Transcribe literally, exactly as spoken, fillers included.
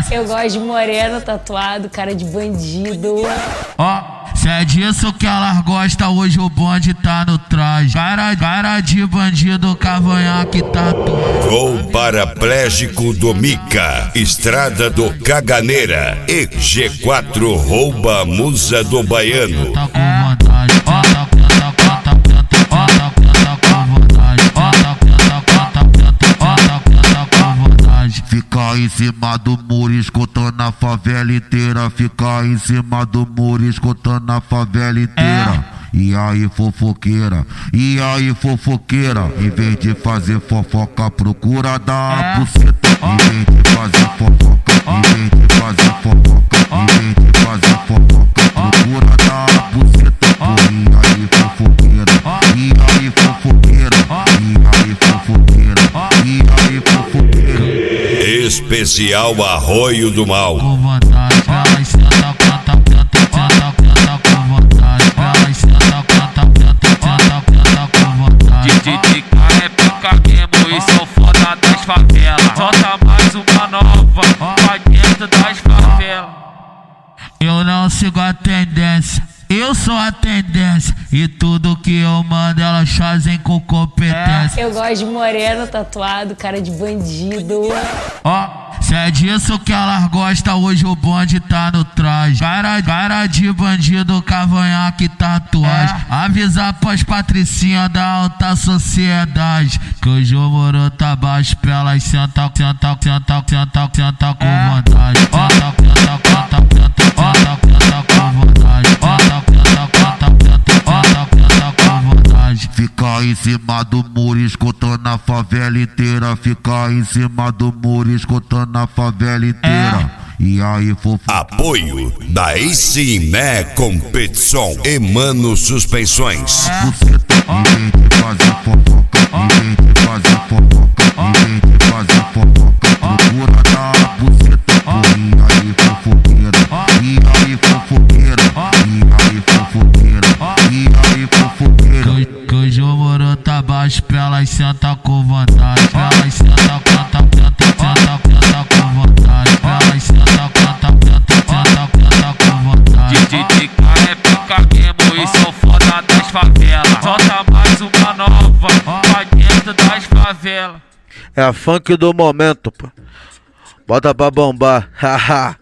desce. Eu gosto de moreno, tatuado, cara de bandido. Ó, se é disso que elas gostam, hoje o bonde tá no traje. Cara, cara de bandido, cavanhaque tatuado. Gol paraplégico do Mica, Estrada do Caganeira e G quatro rouba a musa do baiano. Tá com vontade, ó, tá, tá, tá, tá, ó, tá, tá com vontade, ó, tá, tá, tá, ó, tá, tá com vontade. Ficar em cima do muro escutando a favela inteira. Ficar em cima do muro escutando a favela inteira. E aí fofoqueira, e aí fofoqueira. Em vez de fazer fofoca, procura dar a buceta. Em vez de fazer fofoca, em vez de fazer fofoca, em vez de fazer fofoca, procura dar a buceta. E aí fofoqueira, e aí fofoqueira, e aí fofoqueira, e aí fofoqueira. Especial Arroio do Mal. Com vontade, ela senta, canta, canta, canta, canta com vontade. Ela senta, canta, canta, canta, canta com vontade. D J é pica mesmo, esse é o foda das favelas. Solta mais uma nova, pra dentro das favelas. Eu não sigo a tendência, eu sou a tendência. E tudo que eu mando elas fazem com competência. Eu gosto de moreno, tatuado, cara de bandido. Ó, se é disso que elas gostam, hoje o bonde tá no traje. Cara, cara de bandido, cavanhaque tatuagem. Avisar pras patricinhas da alta sociedade que hoje o moro tá baixo pra elas sentar, sentar, sentar, sentar, sentar com vontade. Ó, tá, canta, canta, canta, ó, tá, canta com vontade. Ó, tá, canta, canta, canta, ó, tá, canta com vontade. Ficar em cima do muro escutando a favela inteira. Ficar em cima do muro escutando a favela inteira. E aí fofoqueira. Apoio da Icimé Competição e Mano Suspensões. Buceta, em vez de fazer fofoca, em vez de fazer fofoca, em vez de fazer fofoca, procura dar a buceta. E aí fofoqueira, e aí fofoqueira, e aí fofoqueira, e aí fofoqueira. Que hoje o moro tá baixo pra elas sentar com vontade. Elas sentam, canta, canta, canta, canta com vontade. Elas sentam, canta, canta, canta, canta com vontade. D J é pica mesmo, esse é o foda das favelas. Solta mais uma nova, pra dentro das favelas. É a funk do momento, pô. Bota pra bombar, haha.